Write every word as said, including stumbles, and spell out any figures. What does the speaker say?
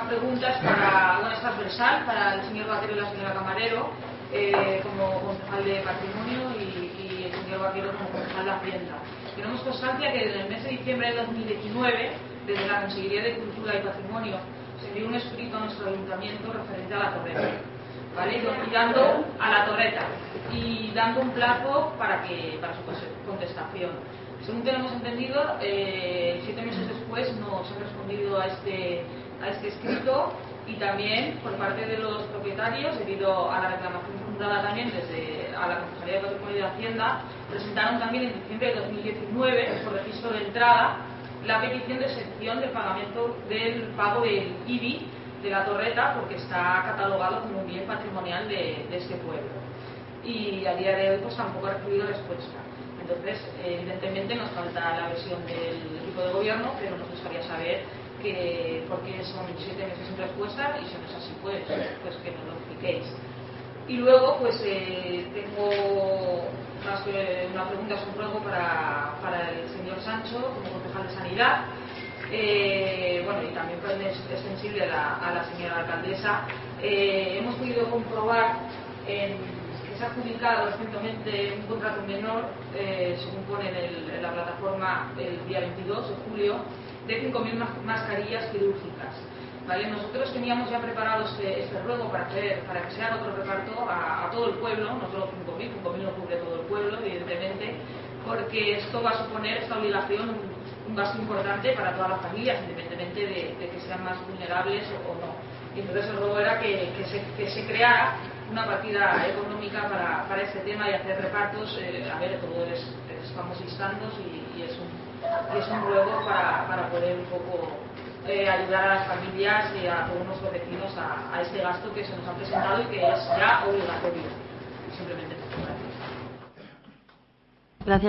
pregunta es para, bueno, es transversal para el señor Vaquero y la señora Camarero, eh, como concejal de Patrimonio, y, y el señor Vaquero como concejal de Hacienda. Tenemos constancia que desde el mes de diciembre de dos mil diecinueve, desde la Consejería de Cultura y Patrimonio, se envió un escrito a nuestro ayuntamiento referente a la torreta, ¿vale? Y dando a la torreta y dando un plazo para que para su contestación. Según tenemos entendido, eh, siete meses después nos han respondido a este a este escrito, y también por parte de los propietarios, debido a la reclamación fundada también desde a la Consejería de Patrimonio y de Hacienda, presentaron también en diciembre de dos mil diecinueve, por registro de entrada, la petición de exención del pagamento del pago del I B I de la torreta, porque está catalogado como un bien patrimonial de, de este pueblo. Y a día de hoy pues tampoco ha recibido respuesta. Entonces, evidentemente nos falta la versión del equipo de gobierno, pero nos gustaría saber que por qué son siete meses sin respuesta, y si no es así, pues, pues que nos lo expliquéis. Y luego, pues eh, tengo más que una pregunta, es un ruego para, para el señor Sancho, como concejal de Sanidad. Eh, bueno, y también pues, es extensible a la, a la señora alcaldesa. Eh, hemos podido comprobar en, que se ha adjudicado recientemente un contrato menor, eh, según pone en, el, en la plataforma el día veintidós de julio, de cinco mil mascarillas quirúrgicas. ¿Vale? Nosotros teníamos ya preparado este, este ruego para, hacer, para que se haga otro reparto a, a todo el pueblo, no solo cinco mil, cinco mil no cubre todo el pueblo, evidentemente, porque esto va a suponer, esta obligación, un, un gasto importante para todas las familias, independientemente de, de que sean más vulnerables o, o no. Y entonces el ruego era que, que, se, que se creara una partida económica para, para este tema y hacer repartos. Eh, a ver, todos les, les estamos instando y, y es un, y es un ruego para, para poder un poco eh, ayudar a las familias y a todos nuestros vecinos a, a este gasto que se nos ha presentado y que es ya obligatorio.